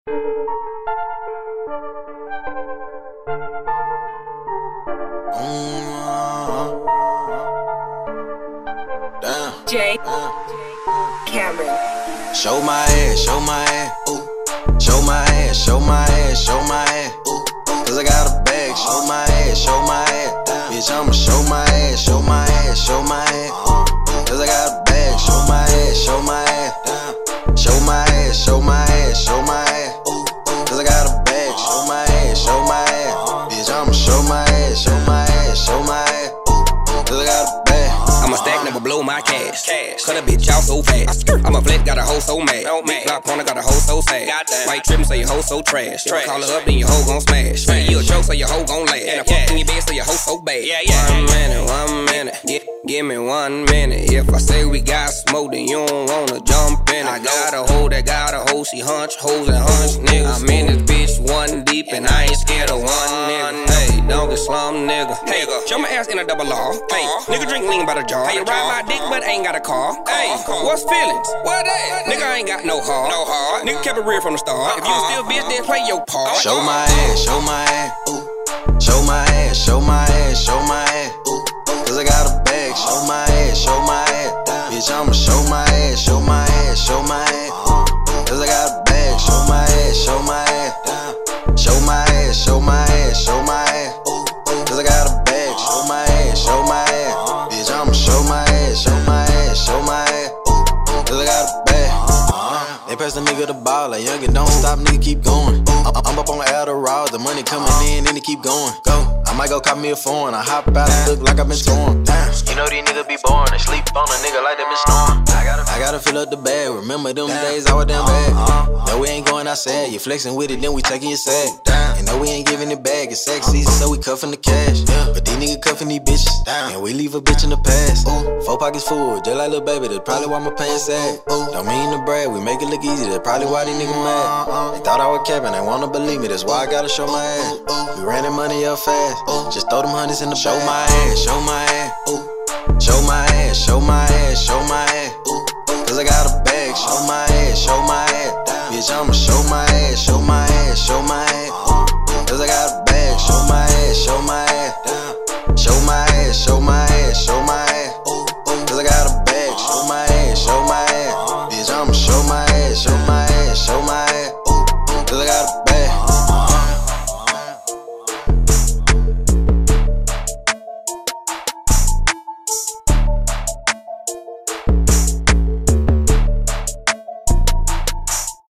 Damn. Jay Cameron. Show my ass, show my ass, ooh. Show my ass, show my ass, show my ass, ooh. Cause I got a bag, show my ass, show my ass. Bitch, I'ma show my ass, show my ass, show my ass. Cause I got a bag, show my ass, show my ass. Show my ass, show my ass, show my ass. Cause I got a bag, show my ass, show my ass. Bitch, I'ma show my ass, show my ass, show my ass. Cause I got a bag. I'ma stack, never blow my cash. Cut a bitch out so fast. I'm a flat, got a hoe so mad. Big block corner, got a hoe so sad. White trippin', so your hoe so trash. Call her up, then your hoe gon' smash. You a joke, so your hoe gon' last. And I fuck in your bed, so your hoe so bad. 1 minute. Give me 1 minute. If I say we got smoke, then you don't wanna jump in it. I got a hoe that got a hoe, she hunch hoes and hunch niggas. I'm in this bitch 1 deep, and I ain't scared of 1 nigga. Hey, don't get slum nigga. Hey, show my ass in a double R. Hey, nigga drink lean by the jar. Hey, ride my dick, but ain't got a car. Hey, what's feelings? What that? Nigga ain't got no heart. Nigga kept it real from the start. If you still bitch, then play your part. Show my ass, show my ass, ooh. Show my ass, show my ass, show my ass, ooh. Cause I got a bag, show my ass, show my ass. Bitch, I'ma show my ass, show my ass, show my ass. Cause I got a bag, show my ass, show my ass. Show my ass, show my ass, show my ass. Cause I got a bag, show my ass, show my ass. Bitch, I'ma show my ass, show my ass, show my ass. Cause I got a bag. They press the nigga the ball like youngin', don't stop, nigga, keep going. I'm up on Adderall, the money coming in and it keep going. Go, I might go cop me a phone, I hop out and look like I've been torn. You know these niggas be boring, they sleep on a nigga like they been snoring. I gotta fill up the bag, remember them days I was damn bad. No, we ain't going outside, you flexing with it, then we taking your sack. And no, we ain't giving it back, it's sex season, so we cuffing the cash. But these niggas cuffing these bitches, and we leave a bitch in the past. 4 pockets full, just like Lil Baby, that's probably why my pants sag. Don't mean to brag, we make it look easy, that's probably why these niggas mad. They thought I was capping, they wanna believe me, that's why I gotta show my ass. We ran that money up fast, just throw them hundreds in the bag. Show my ass, show my ass, show my ass, show my ass, show my ass. Cause I got a bag, show my ass, show my ass. Bitch, I'ma show my ass, show my ass, show my ass. Cause I got a bag, show my ass, show my ass. Show my ass, show my